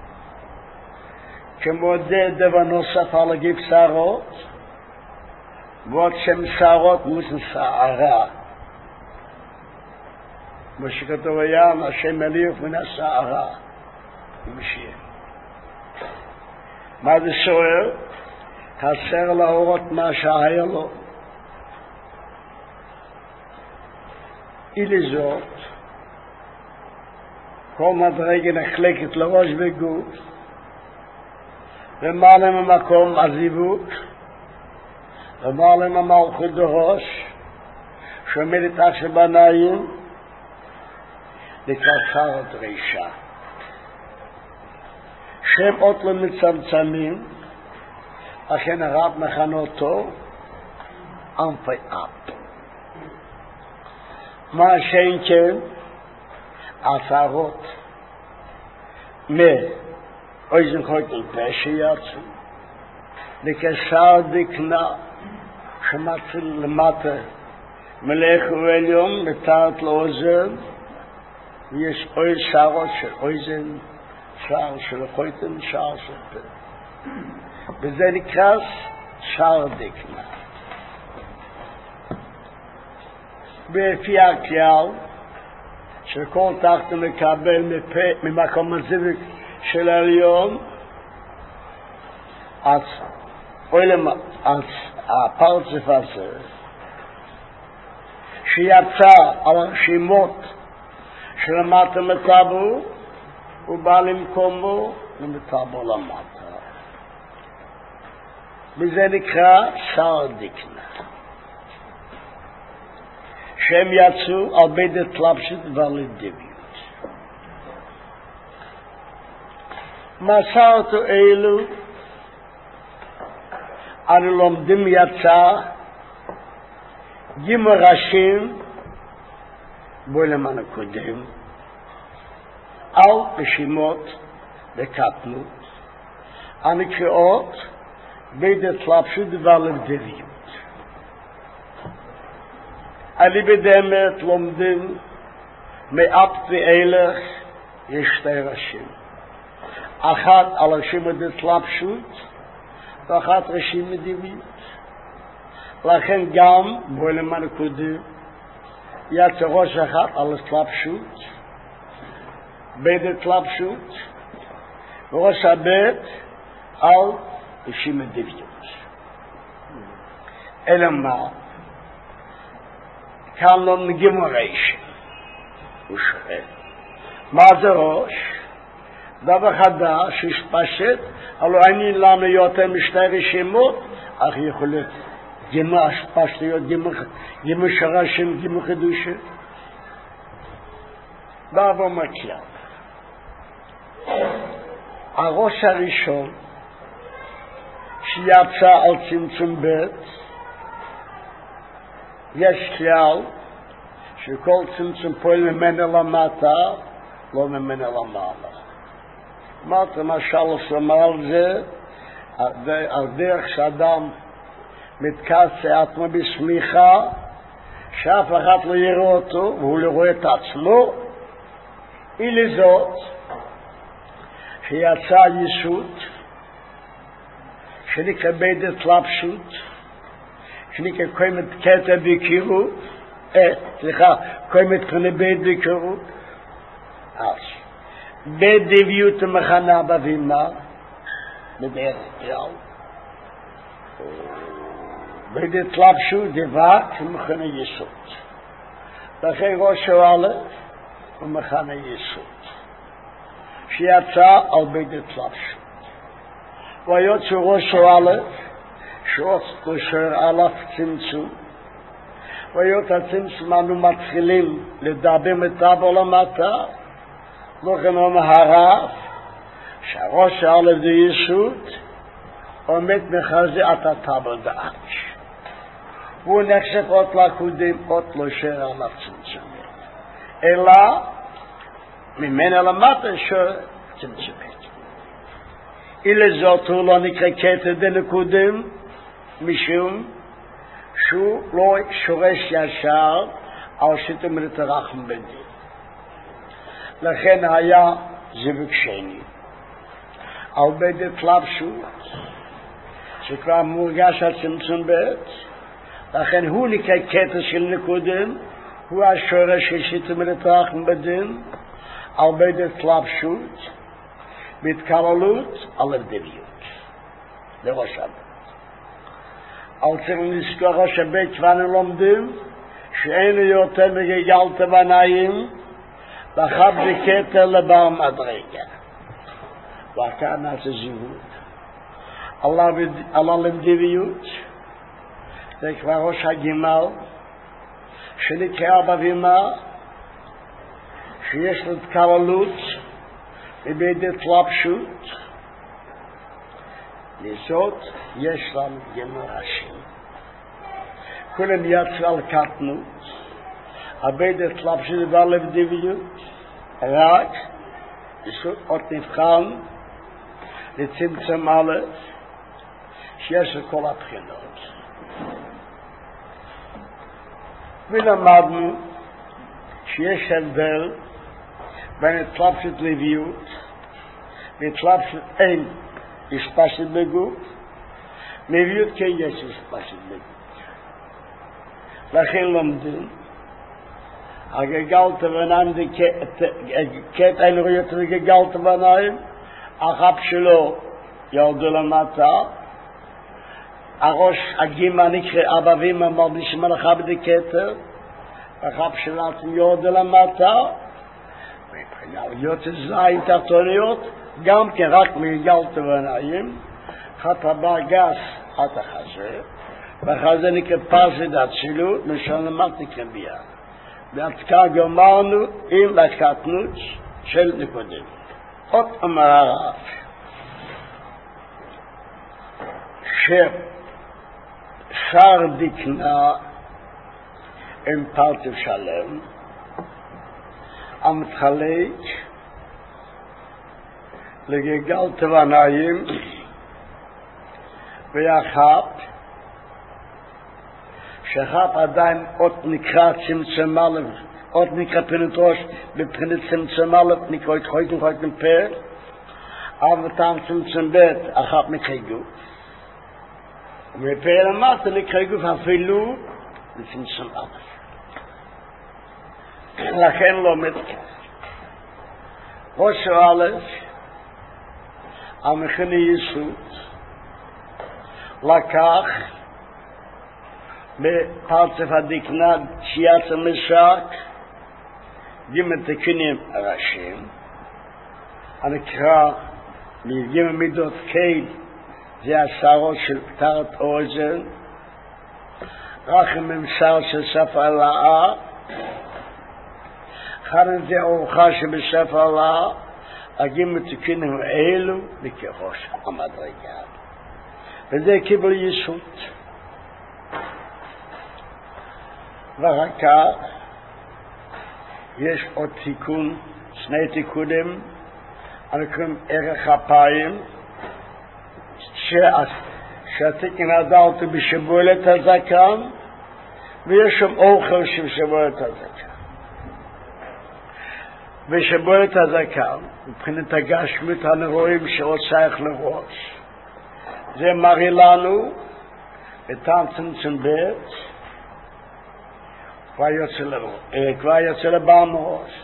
כמו זה דבר נוסף על הגיב שערות, ועוד שם שערות מוסן שערה. כמו שכתוב היה, השם אליוף מן השערה. משיח. מה זה שואל? חסר להורות מה שהיה לו. אילי זאת, כל מדרגה נחלקת לראש וגוף, ומעלה ממקום הזיווג, ומעלה ממלכות דרוש, שעומדת עכשיו בעיניים, לקראת שרת רישה. שם אות למצמצמים, אכן הרב מכנה אותו אנפי אפ. מה שאין כן, עשרות מאויזן חויטל פשע יצאו, לקשר דקנה שמתחיל למטה מלך ועליון מתחת לאוזן, ויש עוד שערות של אוזן, שער של חוטם, שער של פה. וזה נקרא שער דקנה. לפי הכלל, שכל תחת מקבל ממקום הזיווג של העליון, אז הפרצף הזה, שיצא על הרשימות שלמטה מטבו, הוא בא למקומו ומטבו למטה. וזה נקרא שער דקנה. שהם יצאו על בית התלבשות ועל הדביות. מסעות אלו אנו לומדים יצא גימל ראשים בו למען הקודם על רשימות וקטנות הנקראות בית התלבשות ועל הדביות. אני בדמת לומדים מעט ואילך יש שתי ראשים. אחת על רשימת התלבשות ואחת רשימת דביות. לכן גם בו למען הקודם יצא ראש אחת על התלבשות, בית התלבשות, וראש הבית על רשימת דביות. אלא מה? כאן לא נגימו ראשי. הוא שואל, מה זה ראש? דבר חדש שהשפשט, אבל אני למה יותר משתי רשימות, אך יכול להיות גימה השפשטויות, גימה שרשים, גימה חידושים. דבר מכלל. הראש הראשון שיצא על צמצום בית, יש כלל שכל צמצום פועל ממנה למטה, לא ממנה למעלה. אמרת למשל לומר על זה, על דרך שאדם מתכסה עצמו בסמיכה, שאף אחד לא יראה אותו, והוא לא רואה את עצמו, היא לזאת שיצא יסוד, שנקרא בית התלבשות, שנקרא קוימת קטע בקירות, קוימת קונה בית בקירות, אז בית דביות המחנה בבימה, בדרך כלל, בית התלבשות דבק ומחנה יסוד. לכן ראש א' ומחנה יסוד, שיצא על בית התלבשות. ויוצא ראש א' שעוץ קושר עליו צמצום, ויות הצמצום אנו מתחילים לדבר מטבו למטה, לכן אומר הרב שהראש א' זה יסוד, עומד מחזה את הטבו דאץ'. והוא נחשב עוד לקודם, עוד לא שר עליו צמצום. אלא ממנה למטה שר צמצום. אלה זאת הוא לא נקרא קטע דנקודם, משום שהוא לא שורש ישר על שתום לתרחם בדין. לכן היה זיווג שני. על בית התלבשות, שכבר מורגש הצמצום בית, לכן הוא נקרא קטע של נקודם, הוא השורש של שתום לתרחם בדין, על בית התלבשות, בהתקללות על הדביות. לראש הבית. על צריכים לזכור ראש הבית שאנו לומדים שאין יותר מגגלת בנאים לחב בקטע לבר מדרגה. וכאן נעשה זיווג. על הדביות זה כבר ראש הגימל שנקרא בבימה שיש לו התקללות בבית התלבשות. לזאת יש לנו גימל ראשים. כולם יצאו על קטנות, הבית התלבשות ועל הדביות, רק לזאת עוד נבחן לצמצום א' שיש לכל הבחינות. ולמדנו שיש הבדל בין התלבשות לביאות והתלבשות אין השפשת בגוף, מביאות כן יש השפשת בגוף. לכן לומדים הגגלת וניים קט אין רויות הגגלת וניים החב שלו ירדו למטה, הראש הגימה נקרא אבא ואמא מרגישים על החב דקטר, החב שלו ירדו למטה, מבחינה להיות זין תחתוניות, גם כן רק מגלת וניים, חת הבא גס עד החזה, בחזה נקרא פרסד הצילות, משל למט נקרא ביאה. והתקה גמרנו עם לקטנות של נקודים. עוד אמר הרב, ששר דקנה עם פרטב שלם, המתחלק לגגל תבניים ויחד שחב עדיין עוד נקרא צמצם אלף, עוד נקרא פנת ראש בפנת צמצם אלף נקרא את חויתם פה, אבל טעם צמצם בית אחת נקרא גוף, ומפה למטה נקרא גוף אפילו לצמצם אלף. לכן לא מתקף. ראש אלף המכנה יסוד לקח בפרצף הדקנה שיאץ המשק גימל תקנים הראשים הנקרא גימל מידות קייל, זה השערות של פטרת אוזן, רחם ממסר של ספר הלאה, חרן זה אורחה שבספר הלאה, הגימל תקנים אלו וכראש המדרגה, וזה קיבל יסוד. ואחר כך יש עוד תיקון, שני תיקונים, הנקראים ערך אפיים, שהתיקון הדלת בשבולת הזקן, ויש שם אוכל של שבולת הזקן. בשבולת הזקן, מבחינת הגשמית הנרואים שעושייך לראש, זה מראה לנו בטעם צמצם בית, כבר יוצא לבעל מראש,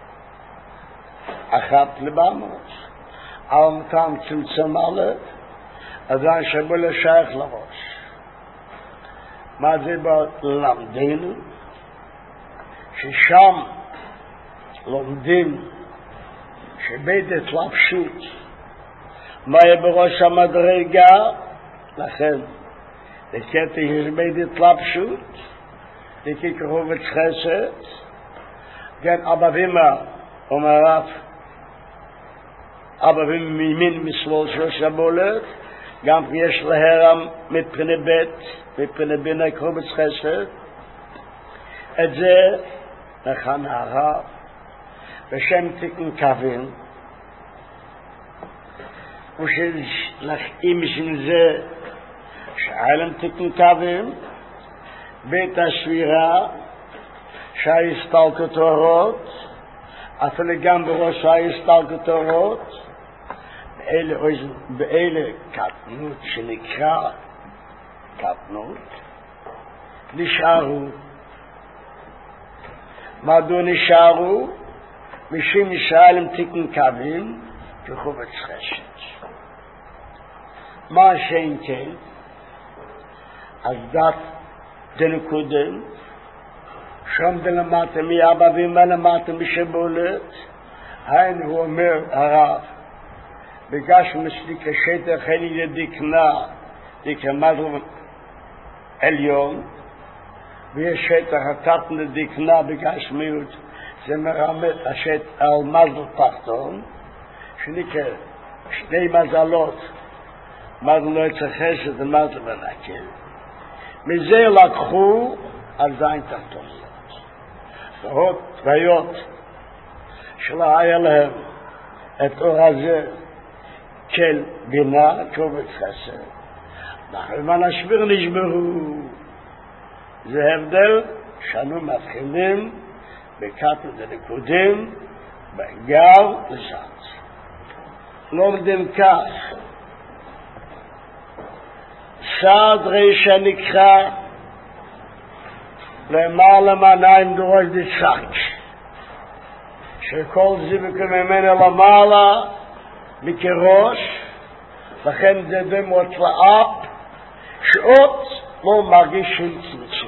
אחת לבעל מראש, אבל מטעם צמצם א', עדיין שבולת שייך לראש. מה זה בלמדנו? ששם לומדים שבית התלבשות מה יהיה בראש המדרגה, לכן לקטע יש בית התלבשות, דקי קרובץ חסד, כן אבא ואמא, אומר רב, אבא ואמא מימין משמאל של שבולת, גם יש להרם מפני בית, מפני בינה קרובץ חסד, את זה נכן הרב, בשם תיקון קווים, ושלחים של זה, שעלם תיקון קווים, בית הסבירה שההסתלקות אורות, אפילו גם בראש ההסתלקות אורות, באלה קטנות שנקרא קטנות, נשארו. מדוע נשארו? משום ישראל עם תיקון קווים כחובץ חשת. מה שאין כן, אז דת דנקודם, שם דלמטה מאבא ואמא למטה משבולת, היינו הוא אומר הרב, בגש מסליק השטר חלי לדקנה, דקנה מדרום עליון, ויש שטר התחתן לדקנה בגש מיעוט, זה מרמת השטר על מזל תחתון, שנקרא שני מזלות, מזל לא יצא חסד ומזל ונקל. מזה לקחו על זין תחתוניות. ועוד תוויות שלא היה להם את אור הזה של בינה, קובץ חסד. למען השביר נשברו. זה הבדל שאנו מבחינים בקטו דנקודים בגר לזץ. לומדים כך, סעד רישה נקרא למעלה מעניים דורש דצק, שכל זיווק ממנה למעלה מכראש, לכן זה דמות לאפ, שעות לא מרגישים צמצום.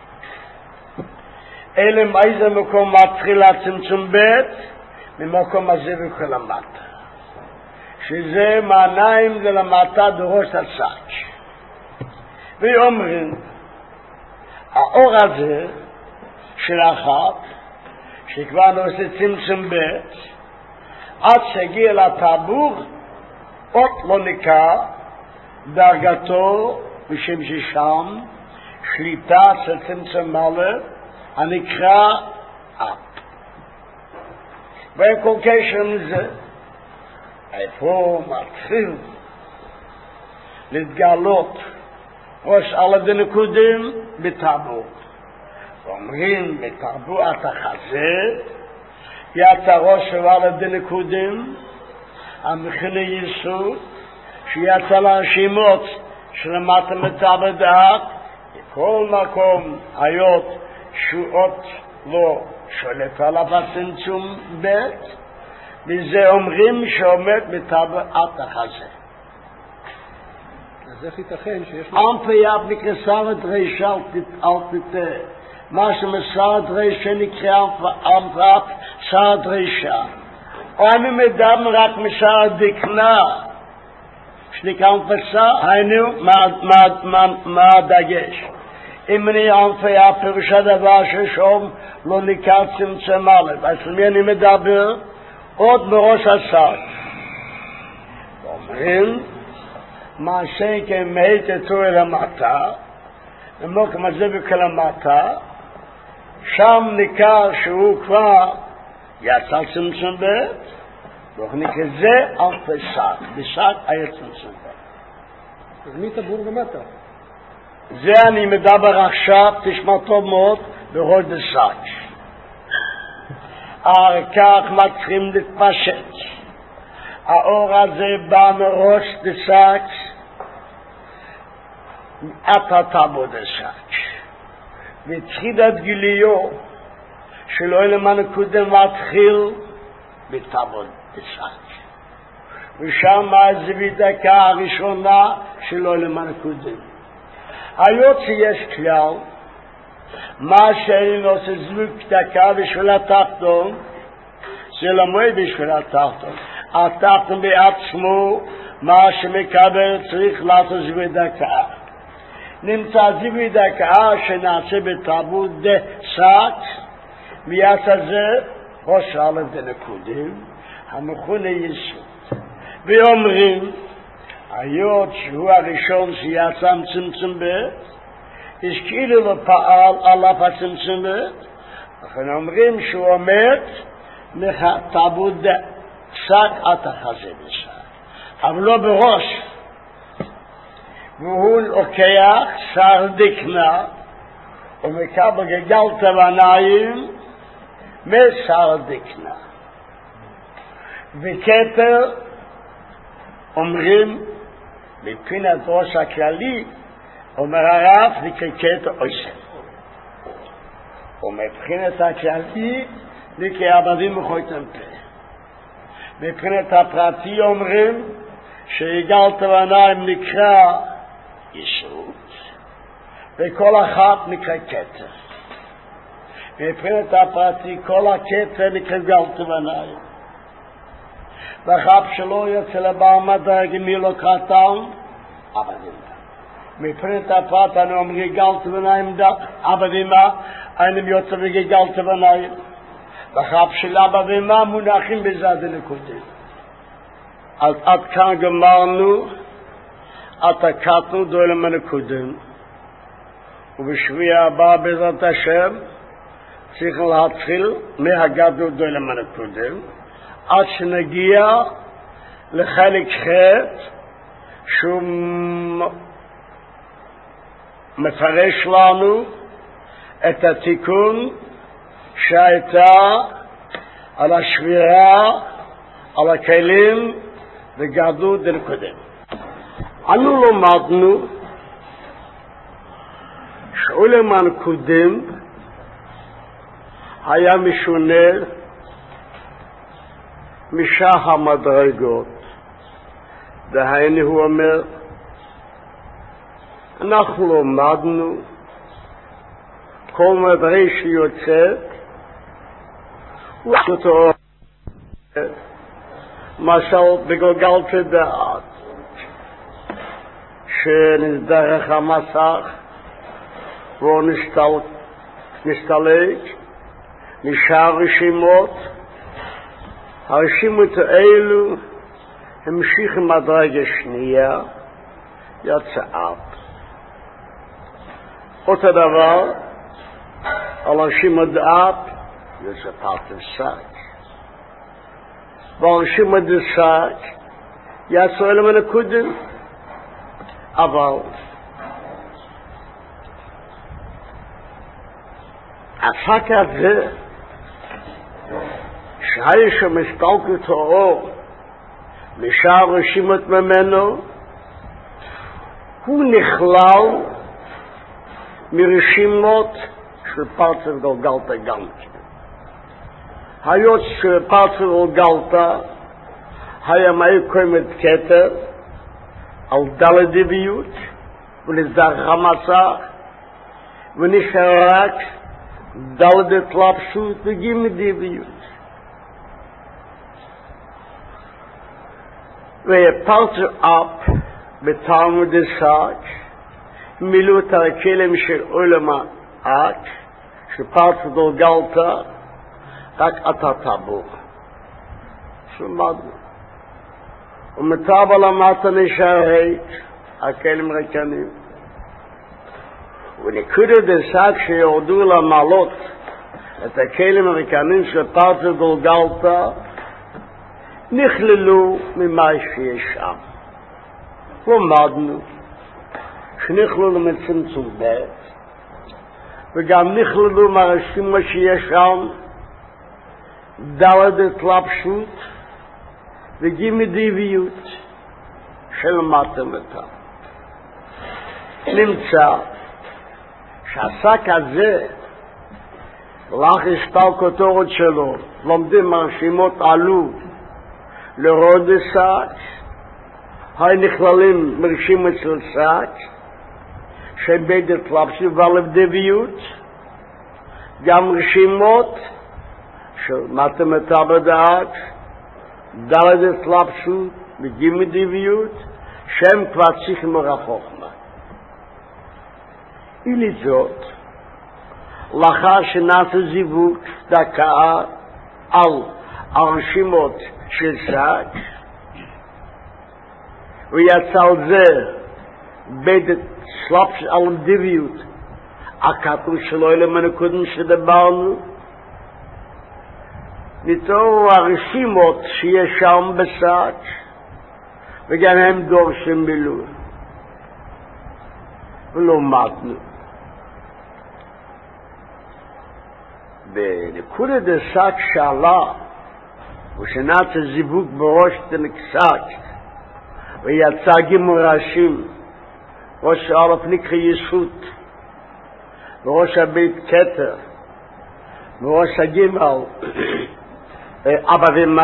אלה מאיזה מקום מתחיל הצמצום ב' ממקום הזיווק למטה, שזה מעניים למטה דורש הצק. ואומרים, האור הזה של אחת, שכבר נושא צמצום ב' עד שהגיע לטבור, עוד לא נקרא דרגתו, משום ששם שליטה של צמצום מלא, הנקרא אפ. ואין כל קשר לזה, איפה מתחיל להתגלות ראש על הדנקודים בטבור. אומרים בטבור את החזה, יצא ראש על הדנקודים, המכנה יסוד, שיצא להשימות שלמטה מטבר דעת, בכל מקום היות שעות לא שולט עליו הצמצום ב' וזה אומרים שעומד בטבר את החזה. אז איך ייתכן שיש... אנפייב נקרא את רישה על פיתה. מה שמסרת רישה נקרא אנפייב סרת רישה. אני מדבר רק מסרת דקנה. שנקרא אנפייב, היינו מה הדגש. אם אני אנפייב פירושה דבר ששום לא נקרא צמצום א'. אז למי אני מדבר? עוד מראש הסרת. אומרים מה שכן מהית אתו אל המטה, ומוקם הזה בכל המטה, שם ניכר שהוא כבר יצא צמצום ב' וכנקרא זה על פסק, בסק היה צמצום ב'. אז מי טבור במטה? זה אני מדבר עכשיו, תשמע טוב מאוד, בראש דסק. אחר כך מתחילים להתפשט. האור הזה בא מראש דסק, את הטבור דסק. ותחילת גיליו שלא למען קודם מתחיל בטבור דסק. ושם זה בדקה הראשונה שלא למען קודם. היות שיש כלל, מה שאני עושה זלוק דקה בשביל התחתון, זה למועד בשביל התחתון. התחתון בעצמו, מה שמקבל צריך לעשות זיווי דקה. נמצא זיווי דקה שנעשה בטבור דסק, ויעשה זה ראש א' דנקודים, המכונה יסוד. ואומרים, היות שהוא הראשון שיצא מצמצום ב' יש כאילו לא פעל עליו הצמצום ב', לכן אומרים שהוא עומד מטבור דסק עד החזה דסק, אבל לא בראש. והוא לוקח שר דקנה ומקבל גלגל תבניים משר דקנה. וכתר אומרים מבחינת ראש הכללי, אומר הרב נקרא כתר אויסן. ומבחינת הכללי נקרא עבדים מחויתם פה. מבחינת הפרטי אומרים שיגל תבניים נקרא יסוד, וכל אחת נקרא כתר. מבחינת הפרטי כל הכתר נקרא גל תבניים. ואחר שלא יוצא לבעל מדרג מי לא קטן, עבדים. מבחינת הפרט אני אומר גל תבניים עבדים, אני יוצא בגל תבניים. ואחר של עבדים מונחים בזה דנקודים. עד כאן גמרנו, עד הקטנו דוילם הנקודים, ובשביע הבא בעזרת השם צריך להתחיל מהגדנו דוילם הנקודים, עד שנגיע לחלק ח' שהוא מפרש לנו את התיקון שהייתה על השבירה, על הכלים וגרדו דלקודם. אנו למדנו שעולמן קודם היה משונה משאר המדרגות. דהיינו הוא אומר, אנחנו למדנו כל מדרגה שיוצאת הוא אותו משל בגלגלת דעת שנסדרך המסך והוא נסתלק נשאר רשימות. הרשימות האלו המשיך מדרגה שנייה יצאת. אותו דבר על הרשימות דעת יוצא פרטר סק. והרשימות דסק יצאו אלה מן הקודם. אבל הסק הזה שהיה שמסתלקת האור משאר רשימות ממנו הוא נכלל מרשימות של פרצר גלגלתא גם כן. היות שפרצר גלגלתא היה מהיר קוימת כתר על דלת דיביות ולזדרך המסך ונשאר רק דלת התלבשות וגימי דיביות. ופרצר אפ בתלמוד דסק מילאו את הכלים של עולם האק שפרצר גלגלתא רק אתה טבור שלמדנו ומטבע למטה נשארת הכלים ריקנים ונקודות דסק שיורדו למעלות את הכלים הריקנים של פרצר גלגלתא נכללו ממה שיש שם. למדנו שנכללו מצמצום ב' וגם נכללו מהרשימה שיש שם דלת התלבשות וגימי דיביות שלמדתם אותה. נמצא שהשק הזה לך הסתלקותות שלו לומדים הרשימות עלו לרוד שק, היו נכללים מרשימות של שק, שבית התלבשות ועלב דביות, גם רשימות של מתמטה בדעת, דלת התלבשות וגימי דביות, שהם כבר צריכים מרחוכמה. אילי זאת, לאחר שנעשה זיווג דקה על הרשימות של שק ויצא על זה בית שלפש על דביות הכתוב שלו אלה מנקודם שדברנו ניתנו הרשימות שיש שם בשק וגם הם דורשים מילוי ולא מתנו בנקודת השק שעלה ושנעשה זיווג בראש תנקסק ויצא גימור ראשים ראש א' נקרא ישות וראש הבית כתר וראש הגימל אבא ומה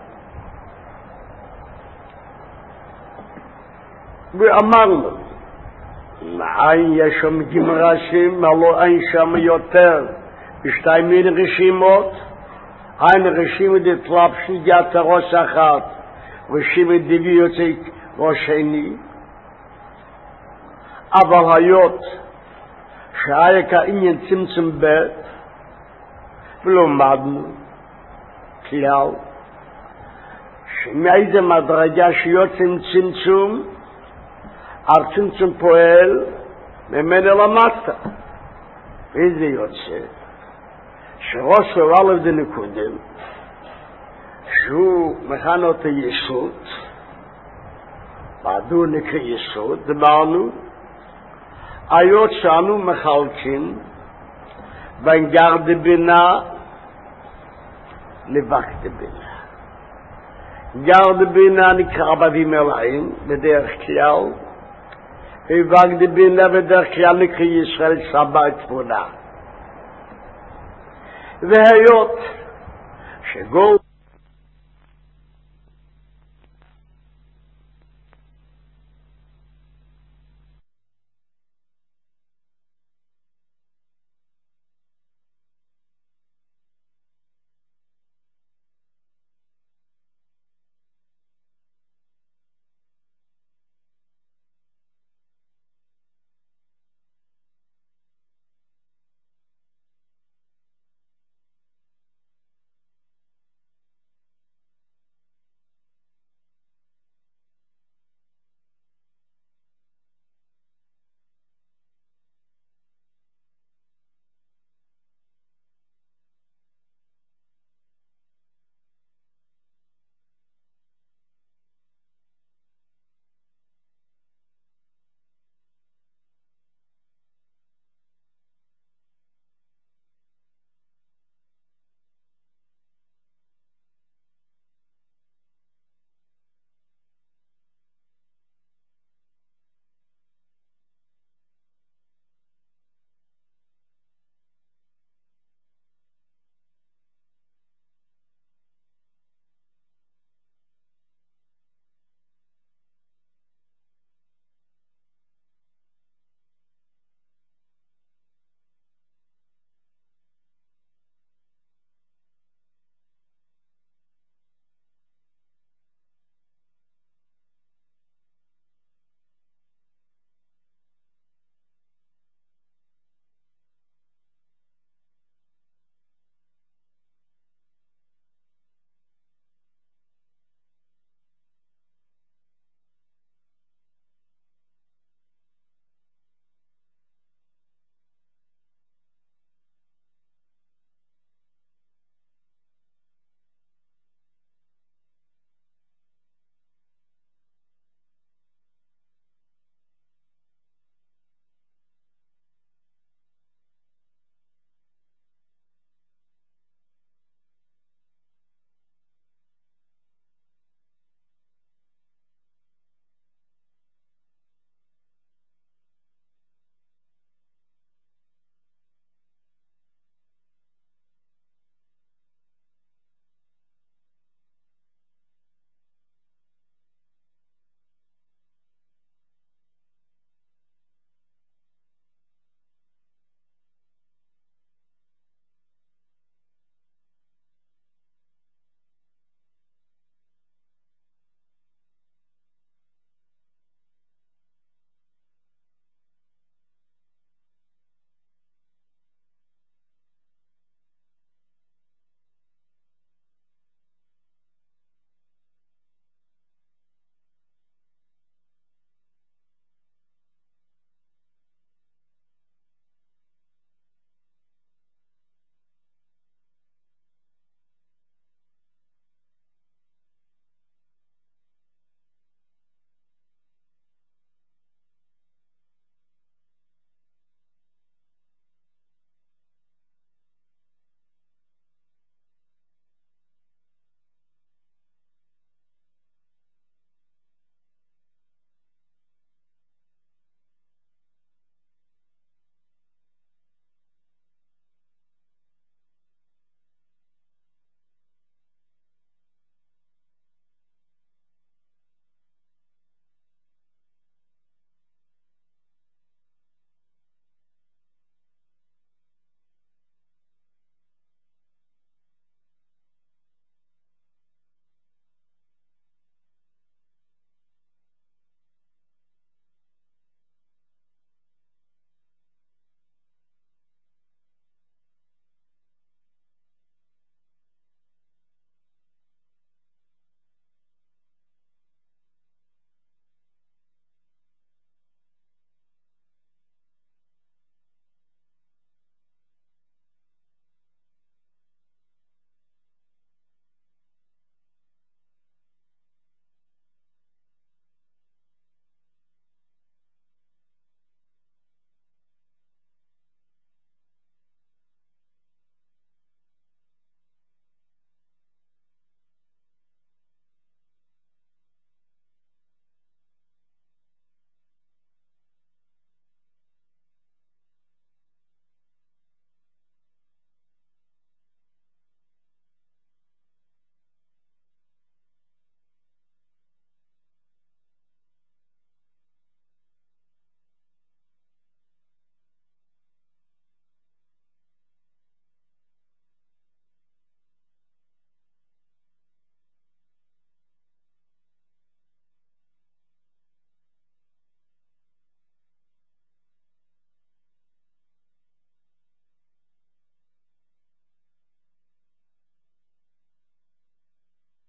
ואמרנו מאין יש שם גימור ראשים הלא אין שם יותר בשתיים מן רשימות ein Regime de Tlapshi yat rosh achat Regime diviyot rosh sheni אבל hayot שהיה כעניין צמצום ב' ולומדנו כלל שמאיזה מדרגה שיוצאים צמצום צמצום פועל ממנו למטה איזה יוצא שראש הולד דנקודם שהוא מכן אותה ישות בעדו נקרא ישות דברנו היות שאנו מחלקים בין גרד בינה לבקד בינה. גרד בינה נקרא בבימלאים בדרך כלל, ובקד בינה בדרך כלל נקרא ישראל סבא תבונה. והיות שגול